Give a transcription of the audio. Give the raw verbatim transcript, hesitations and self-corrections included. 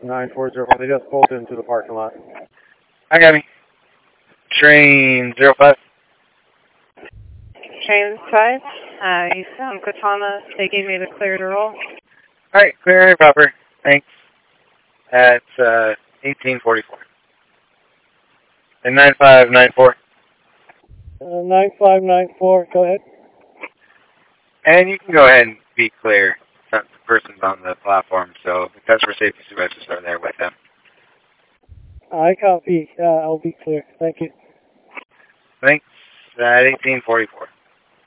nine four zero four. They just pulled into the parking lot. I got me. Train zero five. Train five. Uh, Eastbound Katana. They gave me the clear to roll. All right, clear proper. Thanks. At uh, eighteen forty-four. And nine five nine four. Uh, nine five nine four, go ahead. And you can go ahead and be clear. The person's on the platform, so the customer safety supervisors are there with them. I copy. Uh, I'll be clear. Thank you. Thanks. At eighteen forty-four.